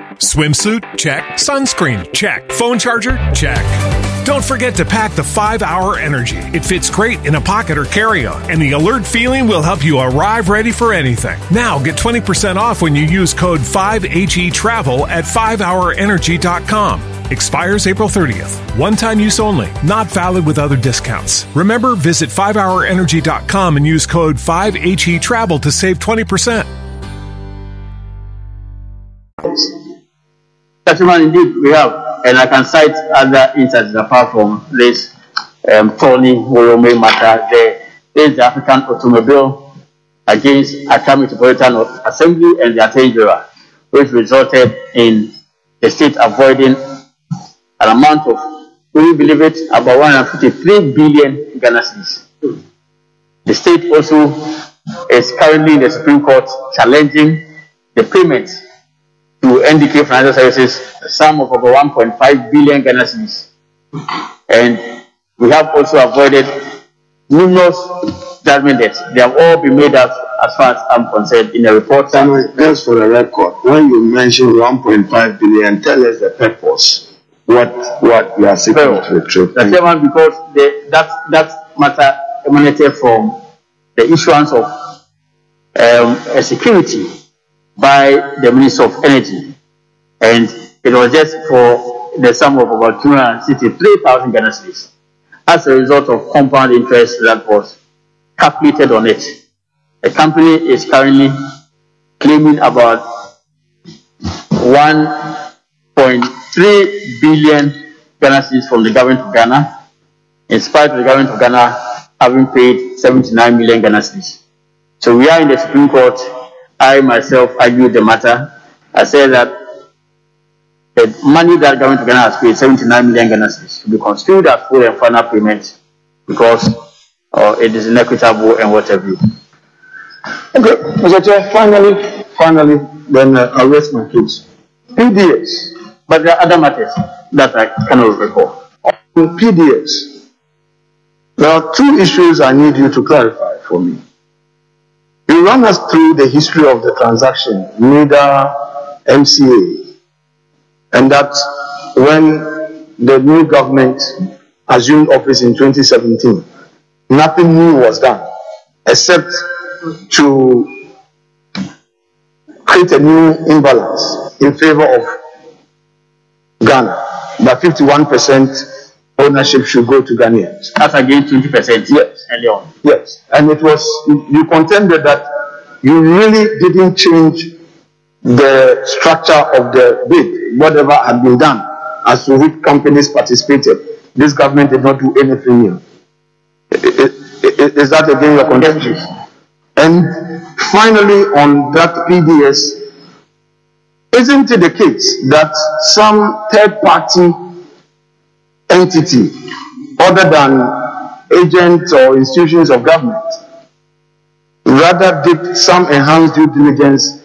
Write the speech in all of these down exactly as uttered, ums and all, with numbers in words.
Swimsuit? Check. Sunscreen? Check. Phone charger? Check. Don't forget to pack the five hour Energy. It fits great in a pocket or carry-on, and the alert feeling will help you arrive ready for anything. Now get twenty percent off when you use code five H E travel at five hour energy dot com. Expires April thirtieth. One-time use only. Not valid with other discounts. Remember, visit five hour energy dot com and use code five H E travel to save twenty percent. Gentlemen, indeed, we have, and I can cite other instances apart from this um, Tony Morome matter. There is the African Automobile against Accra Metropolitan Assembly and the Attorney General, which resulted in the state avoiding an amount of, will you believe it, about one hundred fifty-three billion Ghana cedis. The state also is currently in the Supreme Court challenging the payments to N D K Financial Services, a sum of over one point five billion Ghana cedis. And we have also avoided numerous judgment debts. They have all been made out, as far as I'm concerned, in a report. Just for the record, when you mention one point five billion, tell us the purpose. What what you are seeking to retrieve. The chairman, because the, that that matter emanated from the issuance of um, a security by the Minister of Energy, and it was just for the sum of about two hundred sixty-three thousand Ghana cedis as a result of compound interest that was calculated on it. The company is currently claiming about one point three billion Ghana cedis from the government of Ghana, in spite of the government of Ghana having paid seventy-nine million Ghana cedis. So we are in the Supreme Court. I myself argued the matter. I said that the money that the government of Ghana has paid, seventy-nine million Ghana cedis, should be construed as full and final payment because uh, it is inequitable and whatever. Okay, Mister Chair, finally, finally, then uh, I'll raise my case. P D S. But there are other matters that I cannot recall. On P D S, there are two issues I need you to clarify for me. You run us through the history of the transaction, NIDA M C A, and that when the new government assumed office in twenty seventeen, nothing new was done except to create a new imbalance in favor of Ghana, that fifty-one percent ownership should go to Ghanaians. As against twenty percent. Yes. Early on. Yes. And it was, you contended that you really didn't change the structure of the bid, whatever had been done, as to which companies participated. This government did not do anything new. Is that again your contention? And finally, on that P D S, isn't it the case that some third-party entity, other than agents or institutions of government, rather did some enhanced due diligence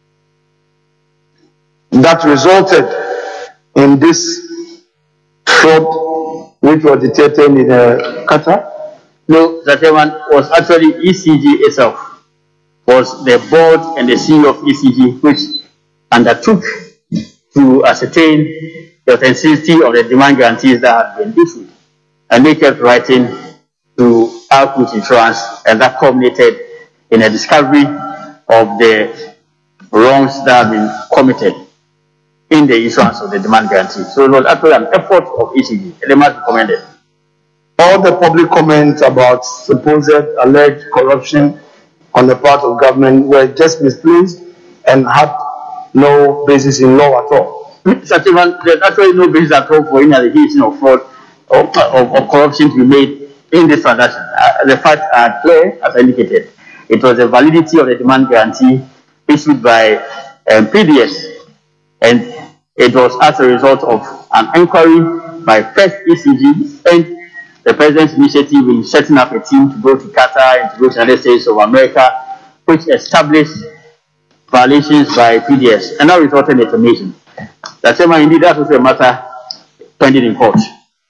that resulted in this fraud which was detected in uh, Qatar? No, that one was actually E C G itself, was the board and the C E O of E C G which undertook to ascertain the authenticity of the demand guarantees that had been issued. And they kept writing to Output Insurance, and that culminated in a discovery of the wrongs that had been committed in the issuance of the demand guarantee. So it was actually an effort of E C G, and they must be commended. All the public comments about supposed alleged corruption on the part of government were just misplaced and had no basis in law at all. Such a, there's actually no basis at all for any allegation of fraud or of, of corruption to be made in this transaction. Uh, the facts are clear, as indicated. It was the validity of the demand guarantee issued by um, P D S, and it was as a result of an inquiry by first E C G and the President's initiative in setting up a team to go to Qatar and to go to the United States of America, which established violations by P D S, and that resulted in a termination. That's indeed that's also a matter pending in court.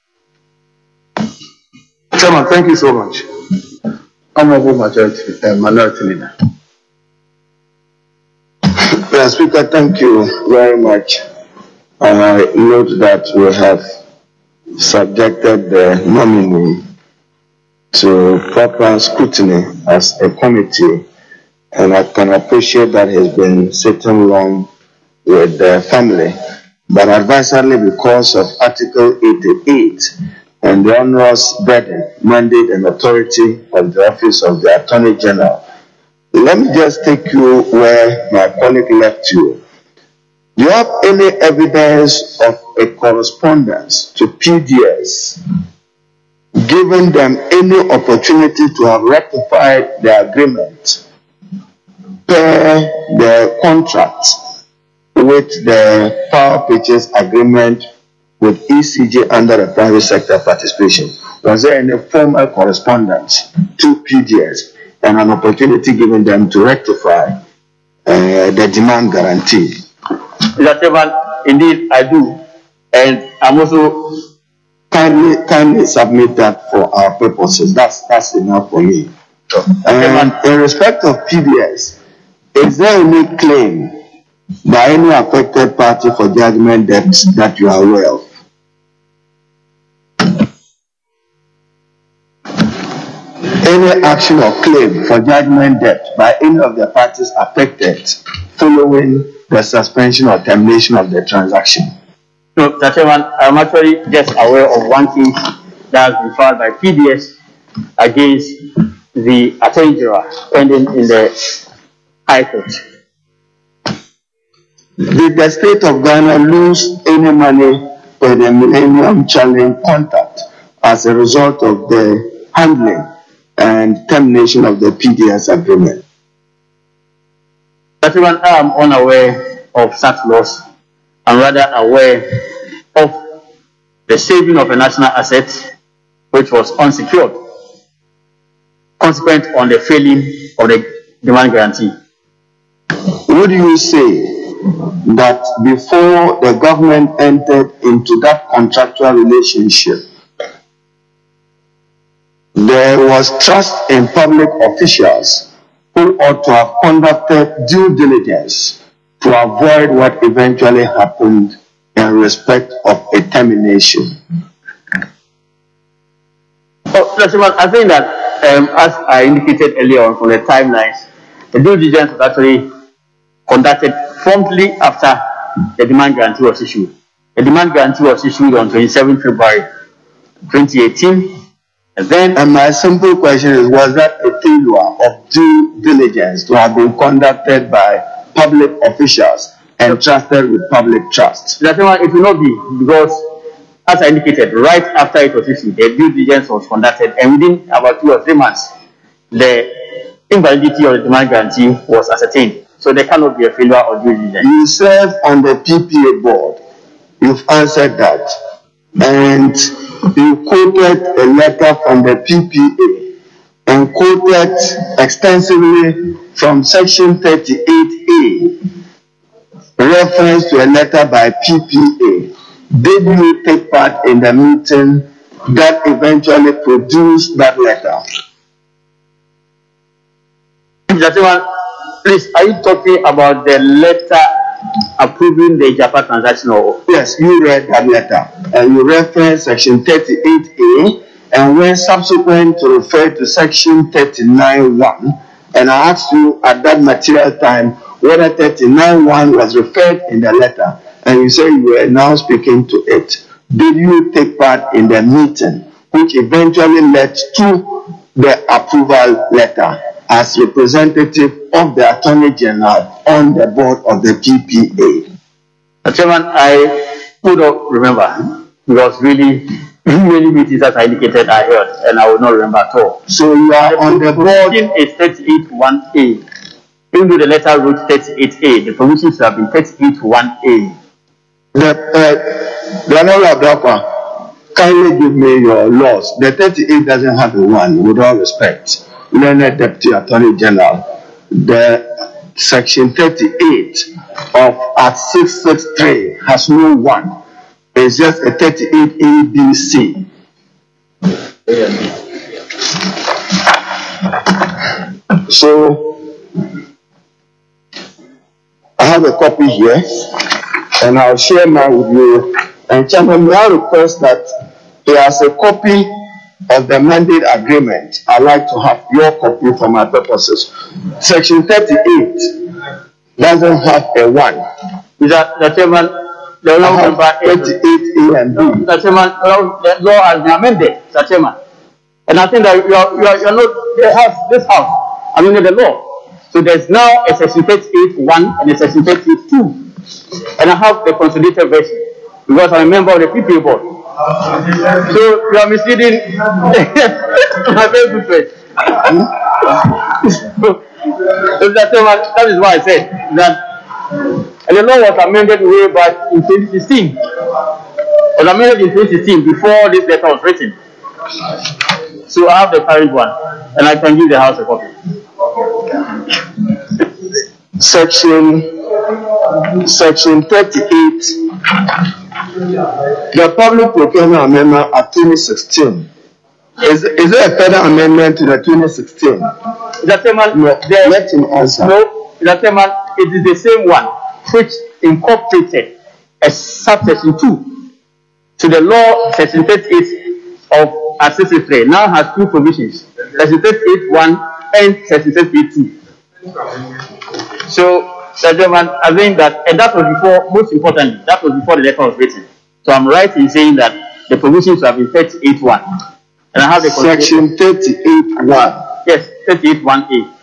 Chairman, thank you so much. Honorable Majority uh, Minority Leader. Mister Speaker, thank you very much. I note that we have subjected the nominee to proper scrutiny as a committee, and I can appreciate that he's been sitting long with the family. But advisedly, because of Article eighty-eight and the onerous burden, mandate, and authority of the Office of the Attorney General, let me just take you where my colleague left you. Do you have any evidence of a correspondence to P D S giving them any opportunity to have rectified the agreement per the contract with the power purchase agreement with E C G under the private sector participation? Was there any formal correspondence to P D S and an opportunity given them to rectify uh, the demand guarantee? Mister Chairman, indeed I do, and I'm also kindly kindly submit that for our purposes. That's that's enough for me. sure. And in respect of P D S, is there any claim by any affected party for judgment debt that you are aware of? Any action or claim for judgment debt by any of the parties affected following the suspension or termination of the transaction? No, Mister Chairman, I'm actually just aware of one case that has been filed by P D S against the Attorney General pending in the High Court. Did the state of Ghana lose any money for the Millennium Challenge contract as a result of the handling and termination of the P D S agreement? Mister Chairman, I am unaware of such loss. I'm rather aware of the saving of a national asset which was unsecured, consequent on the failing of the demand guarantee. Would you say that before the government entered into that contractual relationship, there was trust in public officials who ought to have conducted due diligence to avoid what eventually happened in respect of a termination? Oh, I think that, um, as I indicated earlier on from the timelines, the due diligence was actually conducted promptly after the demand guarantee was issued. The demand guarantee was issued on twenty-seventh February twenty eighteen. And then, and my simple question is, was that a failure of due diligence to have been conducted by public officials entrusted with public trust? It will not be, because as I indicated, right after it was issued, the due diligence was conducted, and within about two or three months, the invalidity of the demand guarantee was ascertained. So there cannot be a failure of due diligence. You serve on the P P A board. You've answered that. And you quoted a letter from the P P A and quoted extensively from section thirty-eight A, reference to a letter by P P A. Did you take part in the meeting that eventually produced that letter? Please, are you talking about the letter approving the Japa transaction? Or? Yes, you read that letter and you referenced section thirty-eight A and went subsequent to refer to section thirty-nine one. And I asked you at that material time whether thirty-nine one was referred in the letter, and you said you were now speaking to it. Did you take part in the meeting which eventually led to the approval letter as representative of the Attorney General on the board of the P P A? Chairman, I could not remember, because really many meetings that I indicated I heard, and I will not remember at all. So you are the on the board. Is thirty-eight one A. Even though the letter wrote thirty-eight A, the permission should have been thirty-eight one A. The uh, the Abdakwa, kindly give me your laws. The thirty-eight doesn't have a one, with all respect. Learned Deputy Attorney General, the section thirty-eight of Act six sixty-three has no one. It's just a thirty-eight A B C. So I have a copy here, and I'll share mine with you. And Chairman, may I request that he has a copy of the mandate agreement. I'd like to have your copy for my purposes. Section thirty-eight doesn't have a one. Is that the Chairman? The law number thirty-eight A and B. The Chairman, the law has been amended, the Chairman. And I think that you are, you are, you are not, the house, this house, amended the law. So there's now a section thirty-eight one and a section thirty-eight two. And I have the consolidated version because I'm a member of the P P A board. So you are misleading my very good friend. So that, that is why I said that and the law was amended way back in twenty sixteen. It was amended in twenty sixteen before this letter was written. So I have the current one, and I can give the House a copy. Section Section thirty-eight, the Public Procurement Amendment of twenty sixteen. Is, is there a further amendment to the twenty sixteen? The Chairman, No, there, let him answer. No, the Chairman, it is the same one which incorporated a subsection two to the law. Section thirty-eight of Act sixty-three now has two provisions: Section thirty-eight one and Section thirty-eight two. So, the Chairman, I think that, and that was before, most importantly, that was before the letter was written. So I'm right in saying that the provisions have been thirty-eight one. And I have the Section thirty-eight one. Yes, thirty-eight one A.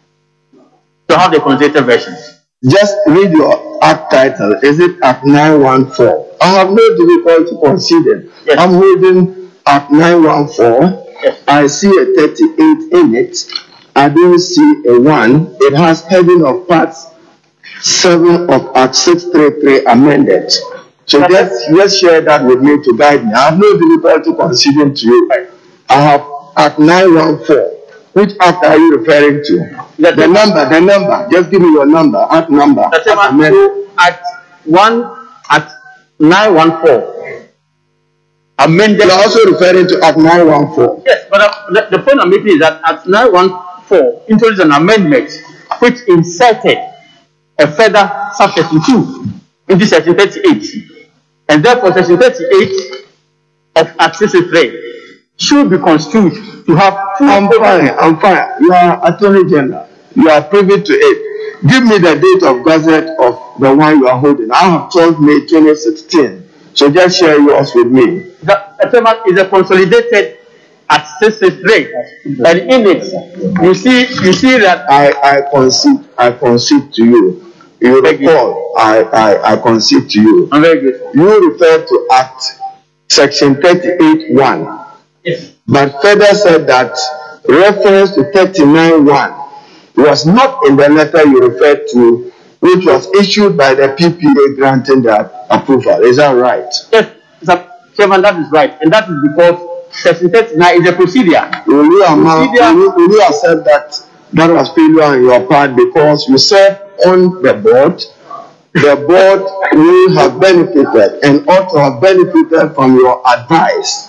So I have the consolidated version. Just read your act title. Is it Act nine one four? I have no difficulty conceding. Yes. I'm holding Act nine one four. Yes. I see a thirty-eight in it. I don't see a one. It has heading of parts seven of Act six thirty-three amended. So just, just share that with me to guide me. I have no difficulty conceding to you. I have Act nine one four. Which act are you referring to? The, the number, the number. Just give me your number, act number. The Chairman, so at one, at nine one four. Amended. You are also referring to Act nine one four. Yes, but uh, the, the point I'm making is that Act nine one four introduced an amendment which inserted a further subsection two into Section thirty-eight. And therefore, Section thirty-eight of Act sixty-three should be construed to have two. I'm fine, I'm fine. You are Attorney General. You are privy to it. Give me the date of gazette of the one you are holding. I have told May twenty sixteen. So just share yours with me. The Chairman is a consolidated Act sixty-three. And in it, you see, you see that I, I concede, I concede to you. You recall, I, I, I concede to you. I'm very grateful. You refer to Act Section thirty-eight one. Yes. But further said that reference to thirty-nine one was not in the letter you referred to, which was issued by the P P A granting the approval. Is that right? Yes, Mister Chairman, that is right. And that is because Section thirty-nine is a procedure. Will you, amount, procedure. will you, will you accept that that was failure on your part because you serve on the board? The board will have benefited and ought to have benefited from your advice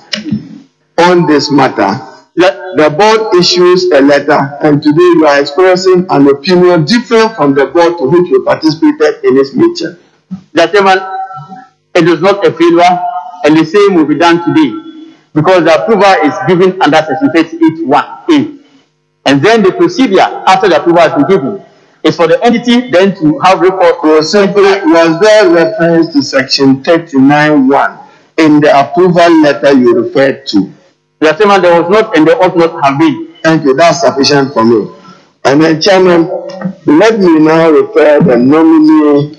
on this matter. The board issues a letter, and today you are expressing an opinion different from the board to which you participated in this meeting. The Chairman, it is not a failure, and the same will be done today, because the approval is given under Section thirty-eight one A. And then the procedure after the approval has been given is for the entity then to have recourse. So simply, was there reference to Section thirty-nine one in the approval letter you referred to? The Chairman, there was not and there ought not have been. Thank you. That's sufficient for me. And then, Chairman, let me now refer the nominee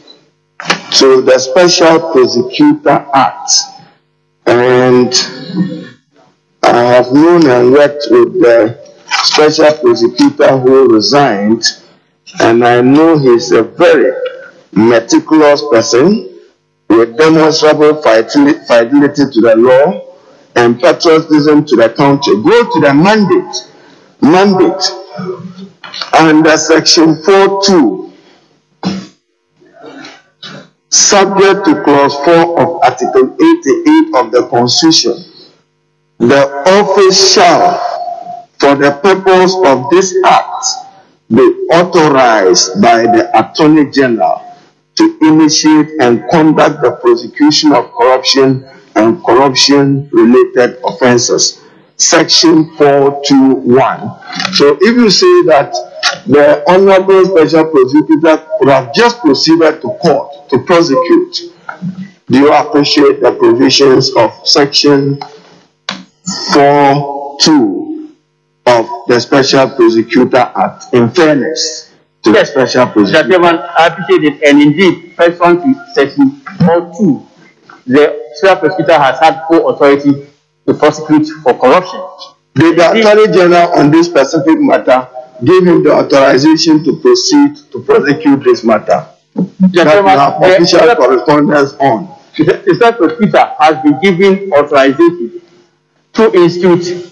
to the Special Prosecutor Act. And I have known and worked with the Special Prosecutor who resigned, and I know he's a very meticulous person with demonstrable fidelity to the law and patriotism to the country. Go to the mandate. Mandate. Under Section four two, subject to Clause four of Article eighty-eight of the Constitution, the office shall, for the purpose of this Act, be authorized by the Attorney General to initiate and conduct the prosecution of corruption and corruption-related offences. Section four two one. So if you say that the Honorable Special Prosecutor would have just proceeded to court to prosecute, do you appreciate the provisions of Section four two of the Special Prosecutor Act, in fairness to yes, the Special Prosecutor? Chairman, I appreciate it. And indeed, pursuant to Section four two, the Special Prosecutor has had full authority to prosecute for corruption. Did the Attorney General on this specific matter give him the authorization to proceed to prosecute this matter? Yes, that you have official the, correspondence on. The Special Prosecutor has been given authorization to institute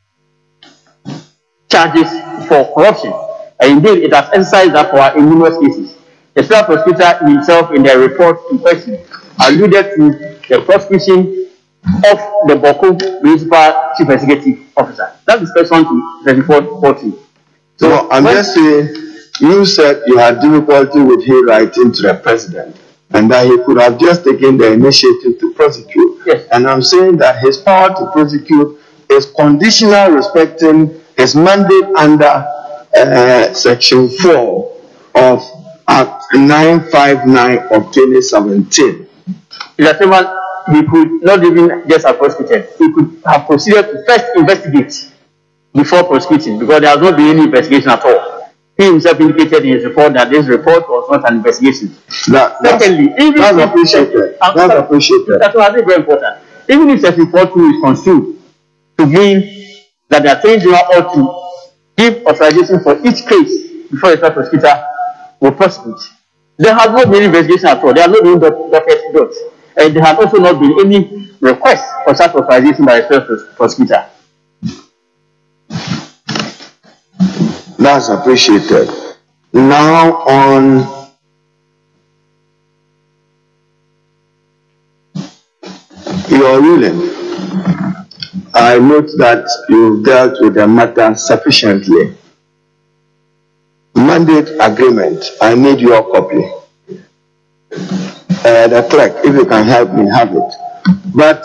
charges for corruption. And indeed, it has exercised that for in numerous cases. The Special Prosecutor himself, in their report in question, alluded to the prosecution of the Boko Municipal Chief Executive Officer. That is pursuant to Section four forty. So, no, I'm when, just saying, you said you had difficulty with him writing to the president, and that he could have just taken the initiative to prosecute. Yes. And I'm saying that his power to prosecute is conditional respecting his mandate under uh, Section four of Act nine fifty-nine of twenty seventeen. Yes, he could not even just have prosecuted. He could have proceeded to first investigate before prosecuting, because there has not been any investigation at all. He himself indicated in his report that this report was not an investigation. That, Secondly, that's, even that's if appreciated. That's that's appreciated. That's what I think very important. Even if Section four two is construed to mean that the Attorney General ought to give authorization for each case before the Special Prosecutor will prosecute, there has not been any investigation at all. There has not been docket dots. And there has also not been any request for such authorization by the Special Prosecutor. That's appreciated. Now on your ruling, I note that you've dealt with the matter sufficiently. Mandate agreement, I need your copy. Uh, the clerk, if you can help me have it. But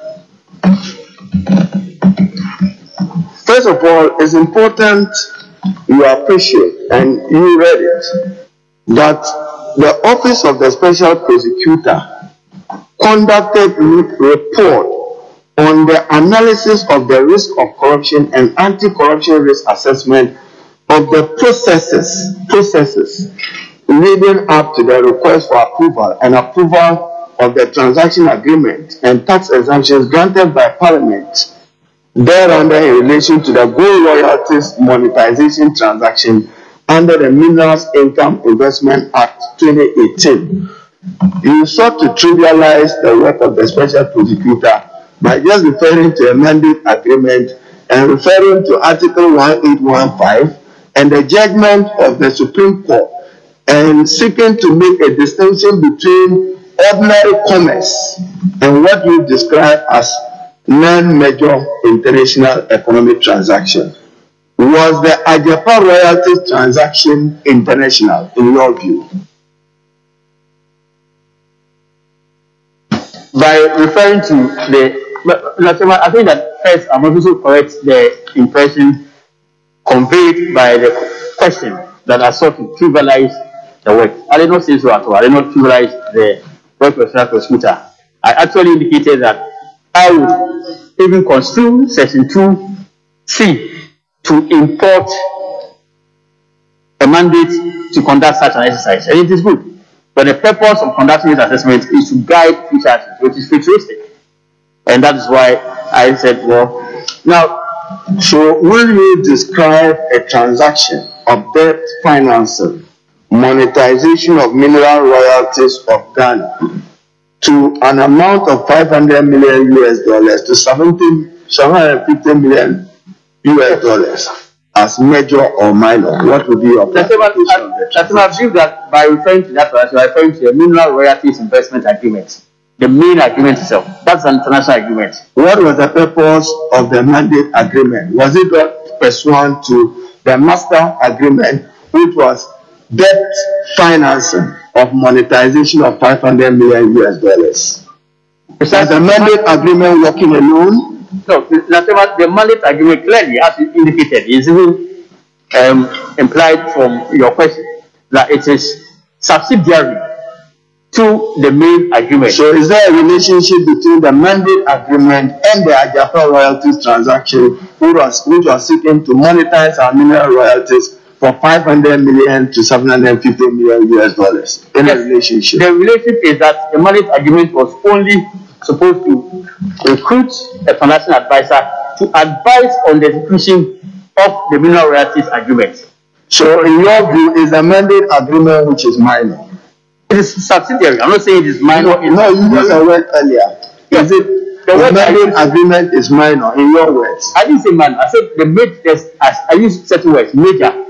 first of all, it's important you appreciate, and you read it, that the Office of the Special Prosecutor conducted a report on the analysis of the risk of corruption and anti-corruption risk assessment of the processes, processes leading up to the request for approval and approval of the transaction agreement and tax exemptions granted by Parliament thereunder in relation to the gold royalties monetization transaction under the Minerals Income Investment Act twenty eighteen. You sought to trivialize the work of the Special Prosecutor by just referring to a mandate agreement and referring to Article eighteen fifteen and the judgment of the Supreme Court, and seeking to make a distinction between ordinary commerce and what you describe as non-major international economic transaction. Was the Agyapa royalties transaction international in your view? By referring to the, I think that first I must also correct the impression conveyed by the question that I sought to trivialize the work. I did not say so at all. I did not trivialize the work of the Special Prosecutor. I actually indicated that I would even construe Section two C to import a mandate to conduct such an exercise. And it is good. But the purpose of conducting this assessment is to guide future actions, which is futuristic. And that is why I said, well, now, so will you describe a transaction of debt financing, monetization of mineral royalties of Ghana to an amount of five hundred million U S dollars to seventy, seven hundred fifty million U S dollars as major or minor? What would be your classification of the transaction? I believe that by referring to that, I referring to the mineral royalties investment agreement, the main agreement itself. That's an international agreement. What was the purpose of the mandate agreement? Was it pursuant to the master agreement, which was debt financing of monetization of five hundred million U S dollars. Is the mandate agreement working alone? No, the mandate agreement clearly, as you indicated, is even um, implied from your question that it is subsidiary to the main agreement. So is there a relationship between the mandate agreement and the Ajapa royalties transaction, which was, which was seeking to monetize our mineral royalties for five hundred million to seven hundred fifty million U S dollars? In yes, a relationship. The relationship is that the mandate agreement was only supposed to recruit a financial advisor to advise on the execution of the mineral royalties agreement. So in your view, is the mandate agreement which is minor? It is subsidiary. I'm not saying it is minor. No, no, you used a word earlier. Yes. Is it the, the mandate agreement is minor in your words? I didn't say minor. I said the major. I used certain words: major,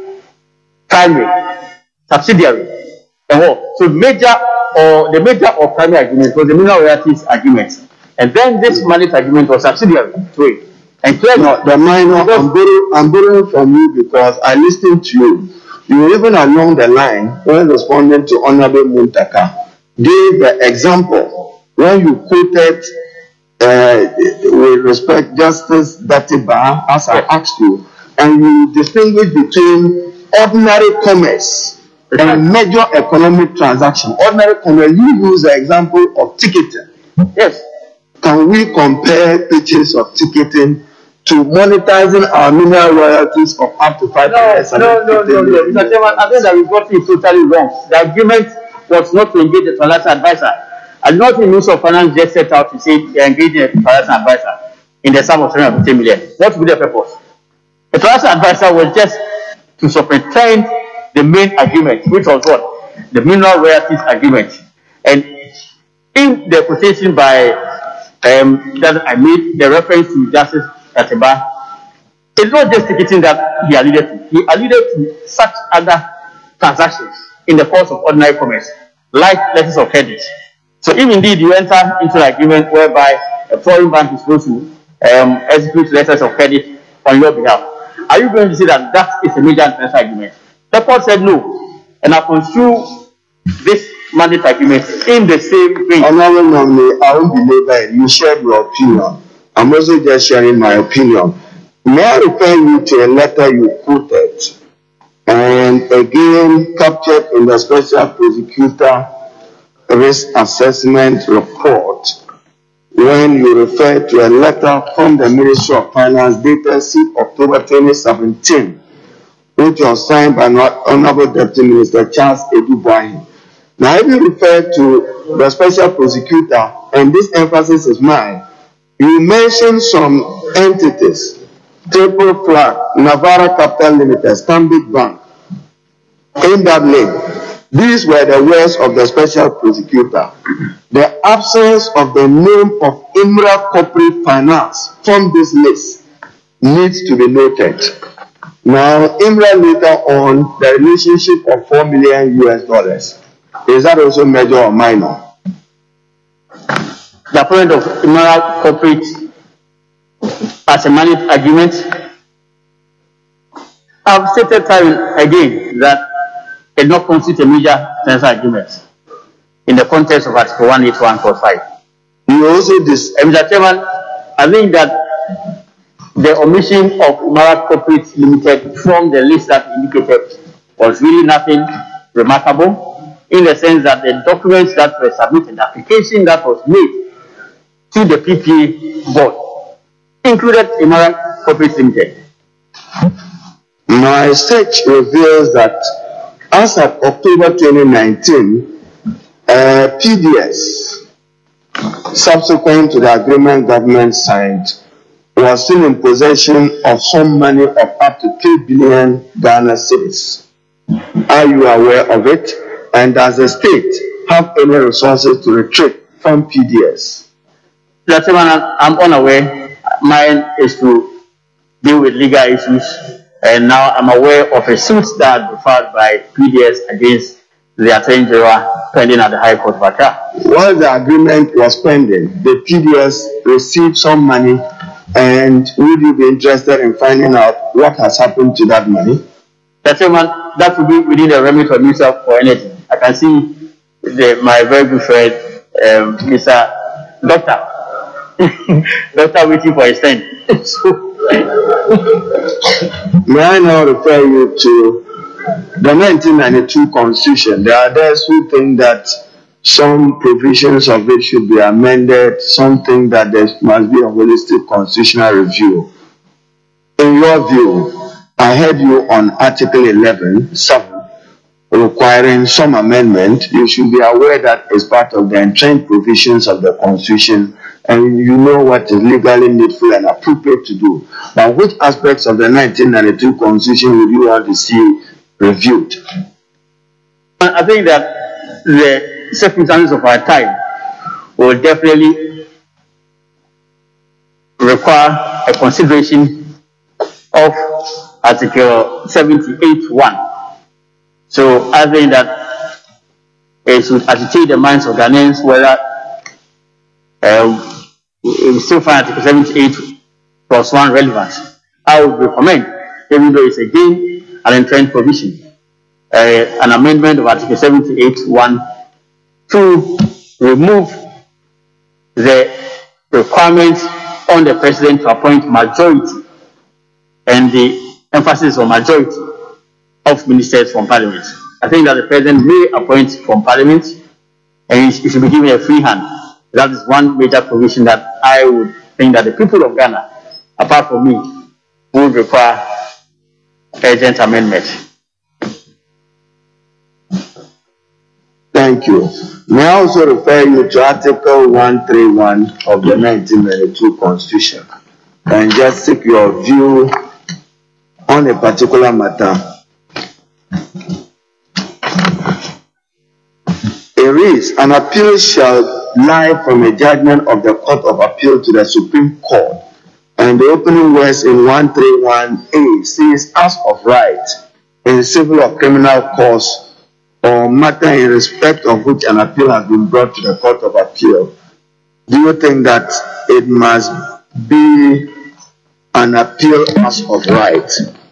primary, subsidiary, the whole. So major or the major or primary agreement was the mineral royalties agreement, and then this mandate agreement was subsidiary to it. And clearly, no, the minor. I'm borrowing, I'm borrowing from you because I listened to you. You were even along the line when responding to Honorable Muntaka gave the example when you quoted uh, with respect Justice Datiba, as I asked you, and you distinguish between ordinary commerce and major economic transaction. Ordinary commerce, you use the example of ticketing. Yes. Can we compare pictures of ticketing to monetizing our mineral royalties of up to five percent? No, no, no, no, no. Mister Chairman, I think that we got it totally wrong. The agreement was not to engage a financial advisor. And not the Minister of Finance just set out to say they are engaging a financial advisor in the sum of three hundred fifty million. What would be the purpose? The financial advisor was just to superintend the main agreement, which was what? The mineral royalties agreement. And in the quotation by um, that I made the reference to Justice Datiba, it's not just ticketing that he alluded to. He alluded to such other transactions in the course of ordinary commerce, like letters of credit. So if indeed you enter into an agreement whereby a foreign bank is supposed to um, execute letters of credit on your behalf, are you going to say that that is a major international agreement? The court said no, and I construe this mandate agreement in the same way. Honorable Nominee, I won't belabor it. You shared your opinion. I'm also just sharing my opinion. May I refer you to a letter you quoted and again captured in the Special Prosecutor Risk Assessment Report when you refer to a letter from the Ministry of Finance dated sixth October twenty seventeen, which was signed by Honorable Deputy Minister Charles Edubuahi. Now, if you refer to the Special Prosecutor, and this emphasis is mine, you mentioned some entities, Triple Flag, Navarra Capital Limited, Stanbic Bank. In that link, these were the words of the Special Prosecutor. The absence of the name of IMRA Corporate Finance from this list needs to be noted. Now, IMRA later on, the relationship of four million U S dollars. Is that also major or minor? The appointment of IMRA Corporate as a mandate agreement. I've stated time again that it did not constitute a major international agreement in the context of Article one eighty-one point five. You also dis- Mister Chairman, I think that the omission of IMRA Corporate Limited from the list that indicated was really nothing remarkable, in the sense that the documents that were submitted, the application that was made to the P P A board, included IMRA Corporate Limited. My search reveals that as of October twenty nineteen, uh, P D S, subsequent to the agreement government signed, was still in possession of some money of up to three billion Ghana cedis. Are you aware of it? And does the state have any resources to retrieve from P D S? Mister Chairman, I'm unaware. Mine is to deal with legal issues, and now I'm aware of a suit that was filed by P D S against the Attorney General pending at the High Court of Accra. While the agreement was pending, the P D S received some money, and would you be interested in finding out what has happened to that money? Mister Chairman, that will be within the remit of Minister for Energy. I can see the, my very good friend, um, Mister Doctor, Doctor waiting for his turn. May I now refer you to the nineteen ninety-two Constitution? There are those who think that some provisions of it should be amended, some think that there must be a holistic constitutional review. In your view, I heard you on Article eleven, seven, requiring some amendment. You should be aware that it's part of the entrenched provisions of the Constitution, and you know what is legally needful and appropriate to do. But which aspects of the nineteen ninety-two Constitution would you want to see reviewed? I think that the circumstances of our time will definitely require a consideration of Article seventy-eight one. So I think that it should agitate the minds of Ghanaians whether um, we still find Article seventy-eight plus one relevant. I would recommend, even though it's again an entrenched provision, uh, an amendment of Article seventy-eight one to remove the requirement on the President to appoint majority and the emphasis on majority of ministers from Parliament. I think that the President may appoint from Parliament and he should be given a free hand. That is one major provision that I would think that the people of Ghana, apart from me, would require urgent amendment. Thank you. May I also refer you to Article one thirty-one of the nineteen ninety-two Constitution and just seek your view on a particular matter. It reads, an appeal shall lie from a judgment of the Court of Appeal to the Supreme Court. And the opening words in one thirty-one A says, as of right, in civil or criminal cause, or matter in respect of which an appeal has been brought to the Court of Appeal. Do you think that it must be an appeal as of right?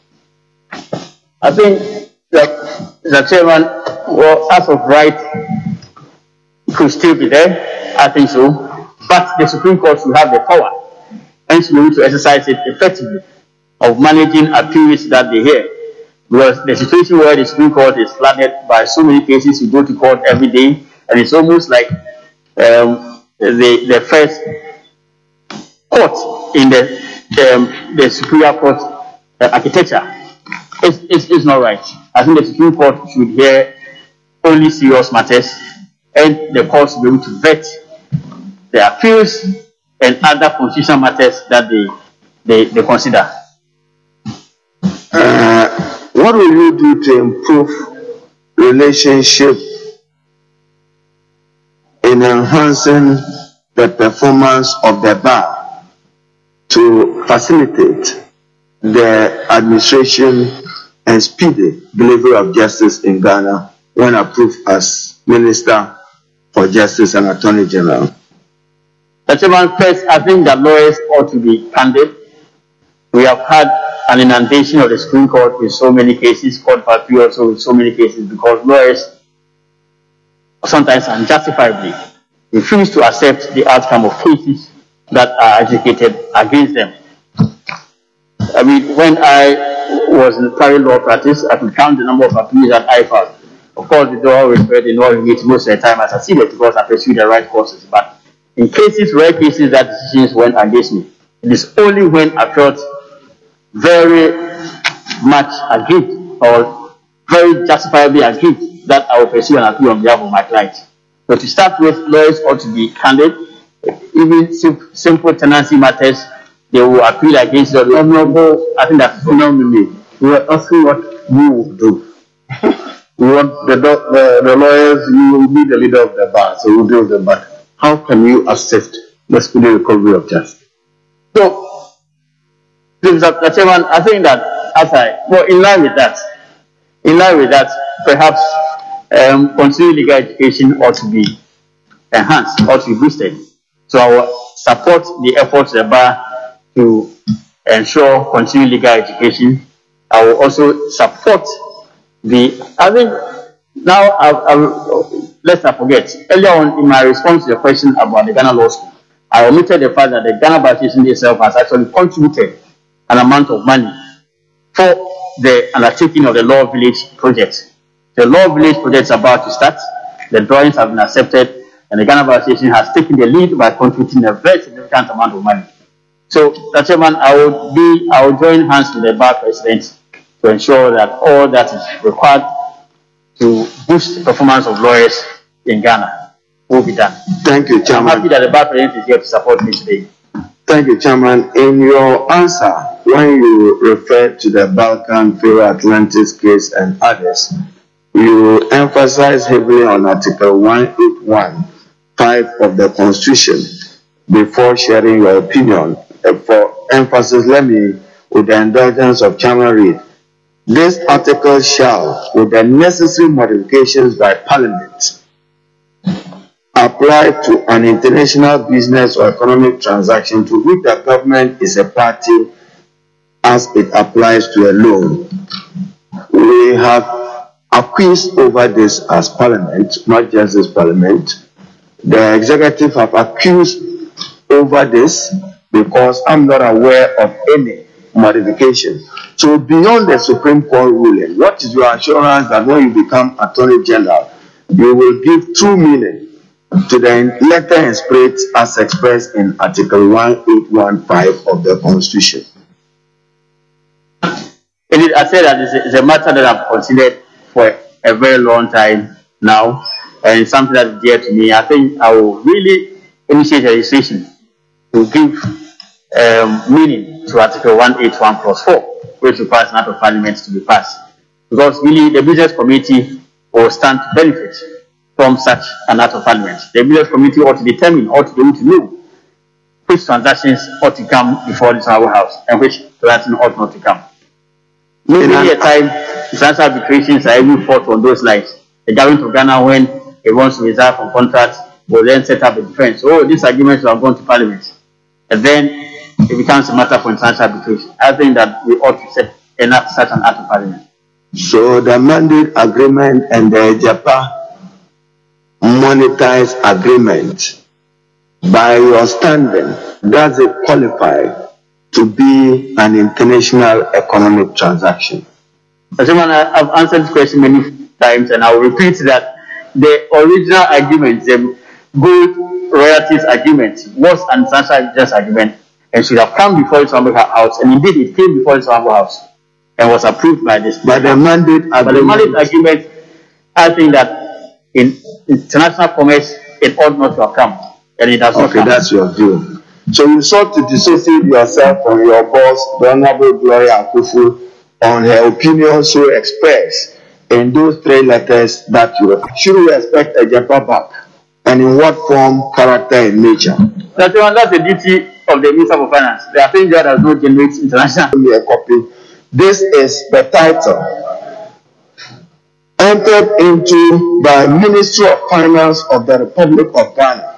I think that the chairman, well, as of right, could still be there. I think so. But the Supreme Court should have the power and should be able to exercise it effectively of managing appeals that they hear. Because the situation where the Supreme Court is flooded by so many cases, you go to court every day, and it's almost like um, the the first court in the um, the Superior Court uh, architecture. It's, it's, it's not right. I think the Supreme Court should hear only serious matters, and the court should be able to vet the appeals and other constitutional matters that they they, they consider. Uh, what will you do to improve relationship in enhancing the performance of the bar to facilitate the administration and speedy delivery of justice in Ghana when approved as Minister for Justice and Attorney General? Chairman, first, I think that lawyers ought to be candid. We have had an inundation of the Supreme Court with so many cases, Court of Appeal also with so many cases, because lawyers sometimes unjustifiably refuse to accept the outcome of cases that are adjudicated against them. I mean, when I was in private law practice, I could count the number of appeals that I filed. Of course, they don't always read in all units. Most of the time I succeeded because I pursued the right courses. But in cases, rare cases, that decisions went against me. It is only when I felt very much aggrieved or very justifiably aggrieved that I will pursue an appeal on behalf of my client. So to start with, lawyers ought to be candid. Even sim simple tenancy matters, they will appeal against the honorable. I think that's phenomenally. We are asking what you will do. We want the, the, the lawyers, you will be the leader of the bar, so we'll deal with them. But how can you assist the speedy recovery of justice? So, Mister Chairman, I think that as I, well, in line with that, in line with that, perhaps um, continuing legal education ought to be enhanced, ought to be boosted. So I will support the efforts of the bar to ensure continuing legal education. I will also support the, I think, now, I, I, let's not forget, earlier on in my response to the question about the Ghana Law School, I omitted the fact that the Ghana Bar Association itself has actually contributed an amount of money for the undertaking of the Law Village project. The Law Village project is about to start. The drawings have been accepted, and the Ghana Bar Association has taken the lead by contributing a very significant amount of money. So, Mister Chairman, I will be, I will join hands with the Bar President to ensure that all that is required to boost the performance of lawyers in Ghana will be done. Thank you, Chairman. I'm happy that the Bar President is here to support me today. Thank you, Chairman. In your answer, when you refer to the Balkan Faroe Atlantis case and others, you emphasize heavily on Article one eighty-one point five of the Constitution before sharing your opinion. For emphasis, let me, with the indulgence of Chairman Reid, this article shall, with the necessary modifications by Parliament, apply to an international business or economic transaction to which the government is a party as it applies to a loan. We have accused over this as Parliament, not just this Parliament. The executive have accused over this because I'm not aware of any modification. So beyond the Supreme Court ruling, what is your assurance that when you become Attorney General, you will give true meaning to the letter and spirit as expressed in Article one eighty-one point five of the Constitution? Indeed, I said that it's a, it's a matter that I've considered for a very long time now, and it's something that's dear to me. I think I will really initiate a legislation to give um, meaning to Article one eighty-one plus four, which requires an act of Parliament to be passed. Because really, the business committee will stand to benefit from such an act of Parliament. The business committee ought to determine, ought to be able to know which transactions ought to come before the Honorable House and which transactions ought not to come. Maybe a time international arbitrations are even fought on those lines. The government of Ghana, when it wants to reserve from contracts, will then set up a defense. Oh, these agreements are going to Parliament. And then it becomes a matter for international arbitration. I think that we ought to set enact such an act of Parliament. So the mandate agreement and the Japan monetized agreement, by your standing, does it qualify to be an international economic transaction? Gentlemen, I've answered this question many times, and I will repeat that the original agreement, the gold royalties agreement, was an international business agreement and should have come before the Honorable House, and indeed it came before the Honorable House and was approved by this. But the mandate agreement, but the mandate agreement, I think that in international commerce, it ought not to have come, and it has not okay, come. that's your view. So you sought to dissociate yourself from your boss, the Honorable Gloria Akufu, on her opinion so expressed in those three letters that you have. Should we expect a Japan back? And in what form, character, and nature? That's the, that's the duty of the Minister of Finance. The Attorney General does not generate international. Give me a copy. This is the title. Entered into by Ministry of Finance of the Republic of Ghana.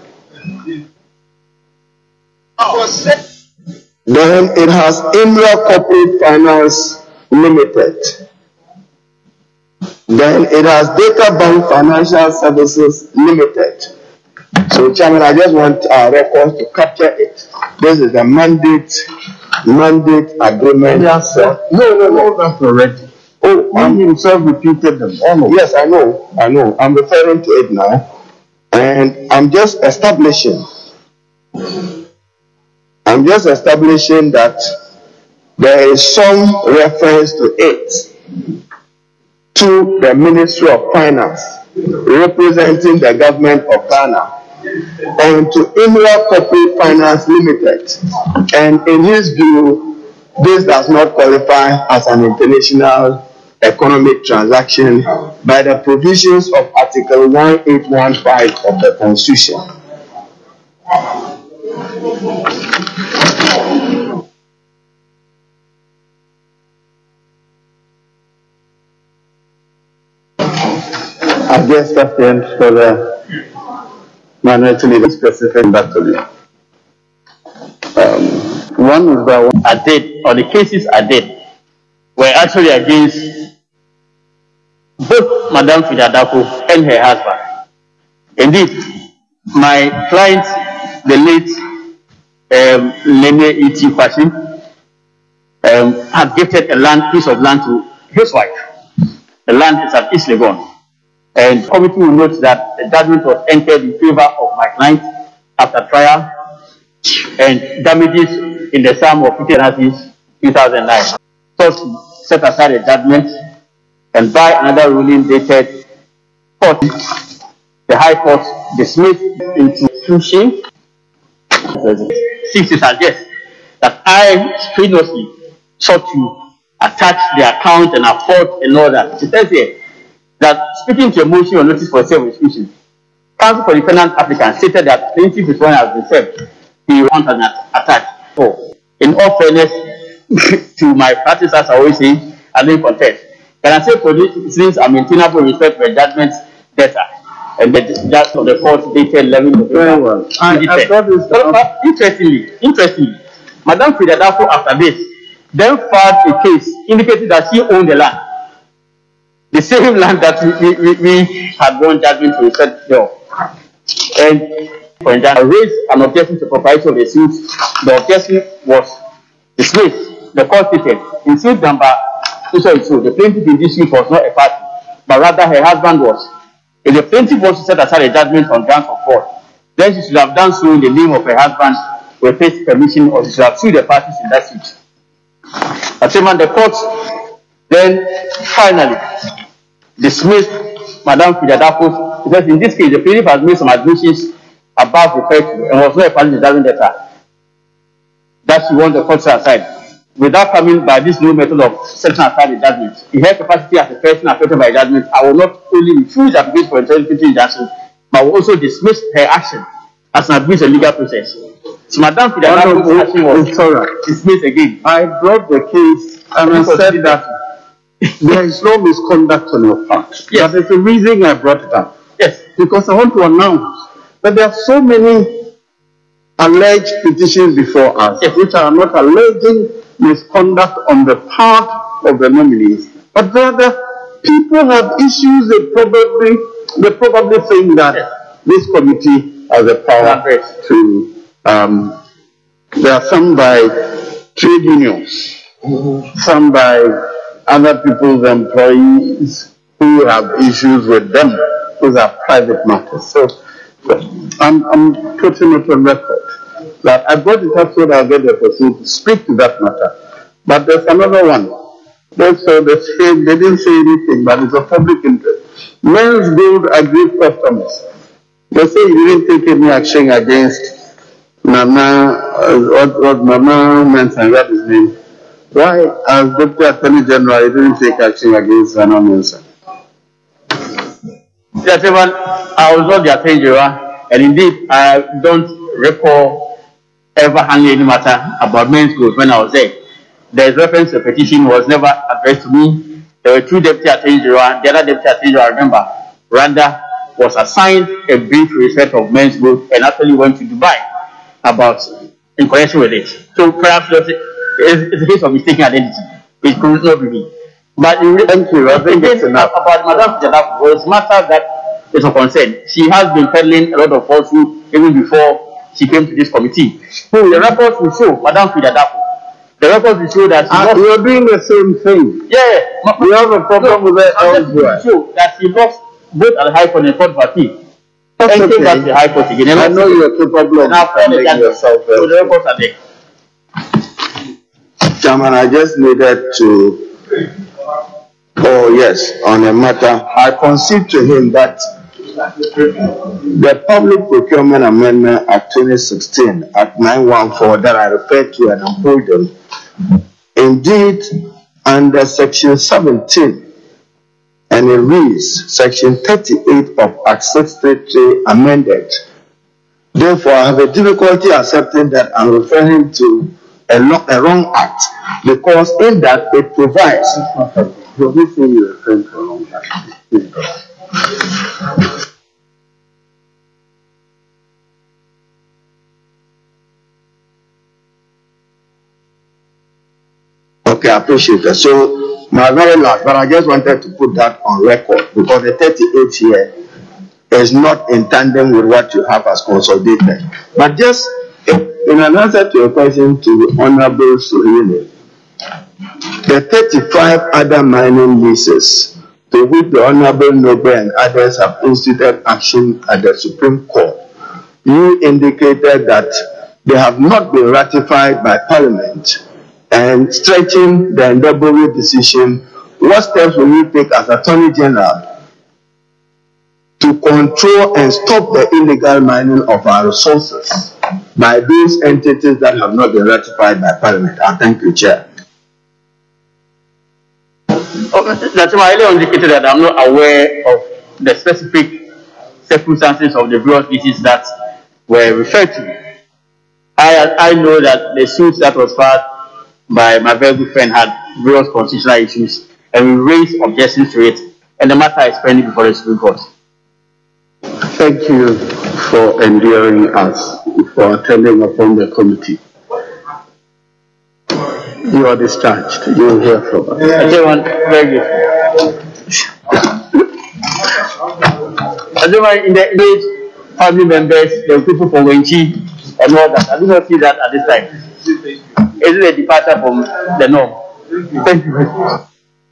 Then it has India Corporate Finance Limited. Then it has Data Bank Financial Services Limited. So, Chairman, I just want our records to capture it. This is the mandate, mandate agreement. Yes, sir. No, no, no, that's already. Oh, He I'm, himself repeated them. All of yes, I know, I know. I'm referring to it now, and I'm just establishing. I'm just establishing that there is some reference to it, to the Ministry of Finance representing the government of Ghana, and to India Corporate Finance Limited. And in his view, this does not qualify as an international economic transaction by the provisions of Article one eighty-one point five of the Constitution. I guess that's the end for the minority leader specific back to you. Um, one is that one I did, or the cases I did, were actually against both Madame Frida Dako and her husband. Indeed, my client, the late um, Lene Iti Kwasi, um, had gifted a land piece of land to his wife. The land is at East Legon. And the committee will note that the judgment was entered in favor of my client after trial, and damages in the sum of fifty thousand two thousand nine. Thus, set aside a judgment, and by another ruling dated fourth, the High Court dismissed into sushi. Six is suggest that I strenuously sought to attach the account and afford and all that. It says here that speaking to a motion or notice for self-exclusion, counsel for the defendant applicant stated that plaintiff is one has been served. He wants an attached. So, in all fairness to my practice, as I always say, I don't contest. Can I say for this, since I'm maintainable with respect to the judgment debtor and the judge of the court dated eleven of Very well. I, I thought this uh, interestingly, interestingly, Madame Frida Dako after this then filed a case indicating that she owned the land. The same land that we, we, we had won judgment to respect thereof. And I raised an objection to propriety of the suit. The objection was dismissed. The court stated in suit number two seventy-two, the plaintiff in this suit was not a party, but rather her husband was. If the plaintiff was to set aside a judgment on grounds of fraud, then she should have done so in the name of her husband with his permission, or she should have sued the parties in that suit. As the court then finally dismissed Madame Frida Dako, because in this case the plaintiff has made some admissions above referred to and was not a party to the judgment debtor that she wants the court set aside. Without coming by this new method of setting aside the judgment, in her capacity as a person affected by judgment, I will not only refuse application for interpretation injunction, but will also dismiss her action as an abuse of legal process. So Madame Frida Dako's action was dismissed again. I brought the case and I said that there is no misconduct on your part. Yes. That is the reason I brought it up. Yes. Because I want to announce that there are so many alleged petitions before us, yes, which are not alleging misconduct on the part of the nominees, but rather people have issues they probably they probably think that yes, this committee has the power yes, to um, there are some by trade unions, mm-hmm, some by other people's employees who have issues with them. Those are private matters. So I'm, I'm putting it on record that I brought it up so that I'll get the opportunity to speak to that matter. But there's another one. That's uh, the same, they didn't say anything, but it's a public interest. Men's Gold aggrieved customers. They say you didn't take any action against Nana, uh, what, what Nana mentioned, that is name. Why, as Deputy Attorney General, you didn't take action against Nana Mensa? Yes, I was not the Attorney General, and indeed, I don't recall ever handling any matter about Men's Gold when I was there. There's reference to a petition was never addressed to me. There were two Deputy Attorney General. The other Deputy Attorney General, I remember, Randa, was assigned a brief respect of Men's Gold and actually went to Dubai about in connection with it. So perhaps it's a case of mistaken identity. It could not be me. But in, thank you. I think it's enough. About Madame Frida was matter that is of concern. She has been peddling a lot of falsehood even before she came to this committee. So the records will show Madame Frida Dako. The records will show that she uh, lost. You are doing the same thing. Yeah, we have a problem no, with that elsewhere. Show that she lost both at the High Court and Court of Appeal. That's and okay. came back to the High Court again. I know you are capable of defending yourself. So the records are there. Chairman, I just needed to. Oh yes, on a matter, I concede to him that the Public Procurement Amendment Act twenty sixteen at nine one four that I referred to and I'm holding, indeed, under Section seventeen, and it reads Section thirty-eight of Act six thirty-three amended. Therefore, I have a difficulty accepting that I'm referring to a, lo- a wrong act, because in that it provides. You're saying you're referring to a wrong act. Okay, I appreciate that. So My very last, but I just wanted to put that on record because the thirty-eight here is not in tandem with what you have as consolidated. But just in an answer to your question to the Honorable Suhuyini, the thirty-five other mining leases to which the Honorable Noble and others have instituted action at the Supreme Court, you indicated that they have not been ratified by Parliament. And stretching the Ndebori decision, what steps will you take as Attorney General to control and stop the illegal mining of our resources by those entities that have not been ratified by Parliament? I thank you, Chair. Oh, that's why I earlier indicated that I'm not aware of the specific circumstances of the various leases that were referred to. I I know that the suit that was filed by my very good friend had various constitutional issues, and we raised objections to it, and the matter is pending before the Supreme Court. Thank you for enduring us, for attending upon the committee. You are discharged. You will hear from us. Everyone, very good. Everyone in the age, family members, the people from Wenchi and all that. I do not see that at this time. Is it a departure from the norm? Thank you very much.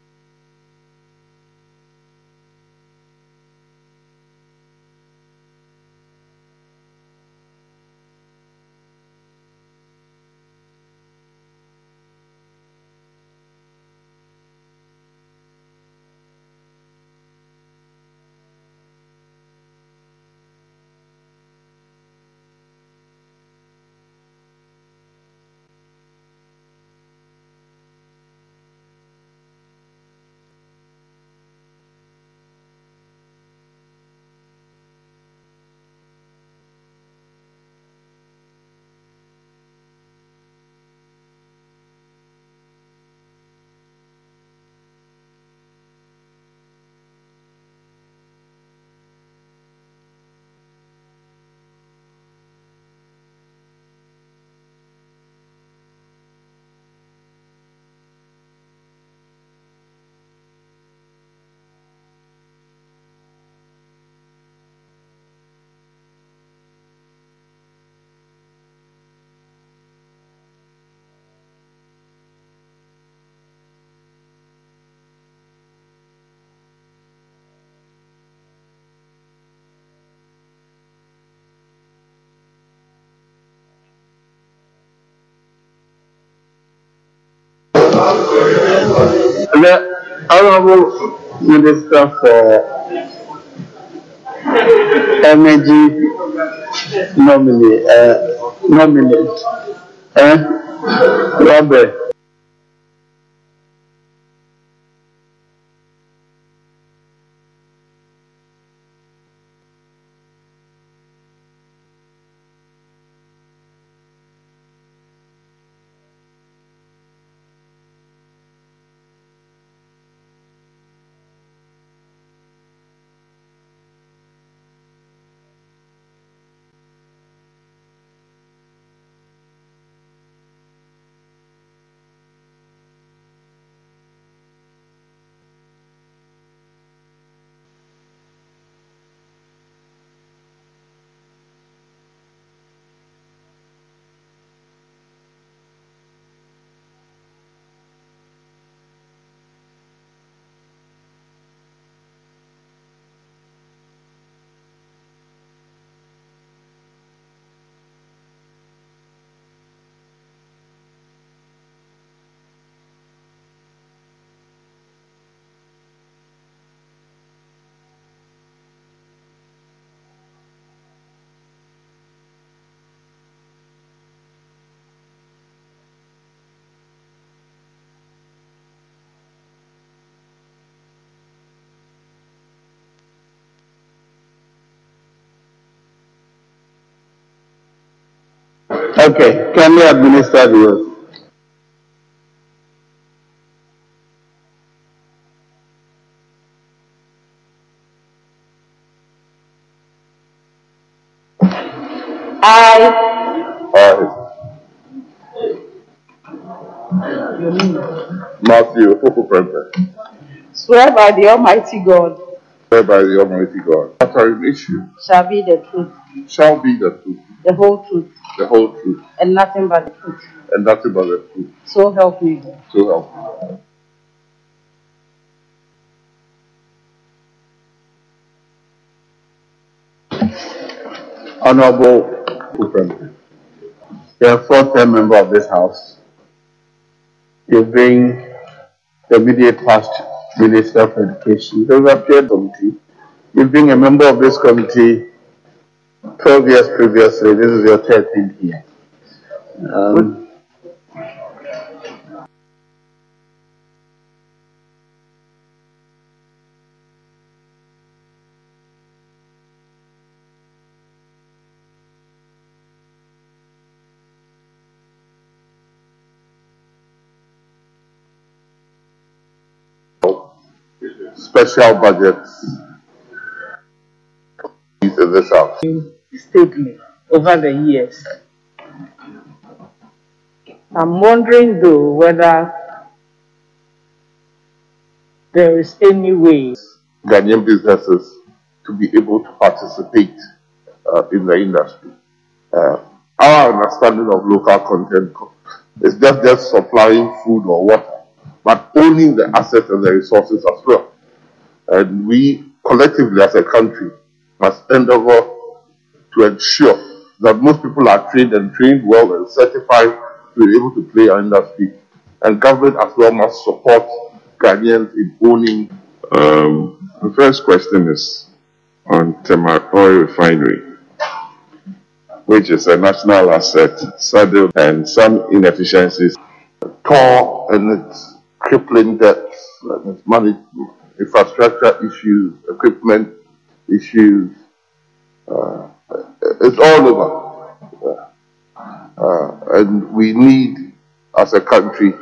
The Honorable Minister for Energy nominee, uh, nominate, uh, Robert. Okay, can we administer the oath? I. Aye. Matthew Okuprempe. Swear by the Almighty God. Swear by the Almighty God. Mattering issue. Shall be the truth. Shall be the truth. The whole truth. The whole truth. And nothing but the truth. And nothing but the truth. So help me God. So help me. Honorable Okuprempe, you're a fourth-term member of this House. You bring the immediate past Minister of Education, the Rapid Committee. You've been a member of this committee twelve years previously. This is your thirteenth year. Um, Special budgets in this house. Steadily over the years. I'm wondering though whether there is any way Ghanaian businesses to be able to participate uh, in the industry. Uh, our understanding of local content is just just supplying food or water, but owning the assets and the resources as well. And we collectively as a country must endeavor to ensure that most people are trained and trained well and certified to be able to play our industry. And government as well must support Ghanaians in owning. Um, the first question is on Tema Oil Refinery, which is a national asset, saddled and some inefficiencies. Core and its crippling debts, and its money, infrastructure issues, equipment issues, uh, it's all over. Uh, and we need, as a country,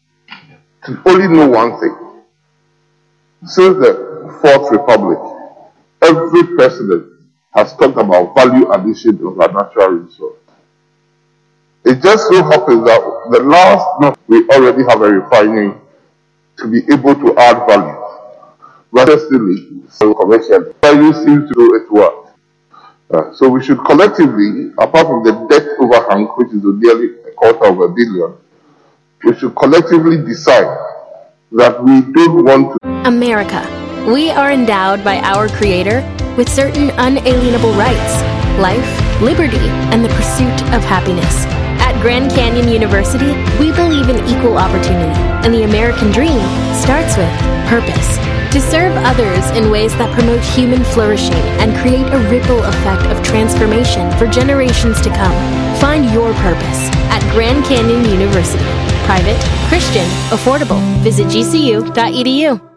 to only know one thing. Since the Fourth Republic, every president has talked about value addition of our natural resource. It just so happens that the last, no, we already have a refinery to be able to add value. But still, so commercial value seems to do its work. Uh, so we should collectively, apart from the debt overhang, which is nearly a quarter of a billion, we should collectively decide that we don't want to. America. We are endowed by our Creator with certain unalienable rights: life, liberty, and the pursuit of happiness. At Grand Canyon University, we believe in equal opportunity, and the American dream starts with purpose. To serve others in ways that promote human flourishing and create a ripple effect of transformation for generations to come. Find your purpose at Grand Canyon University. Private, Christian, affordable. Visit G C U dot E D U.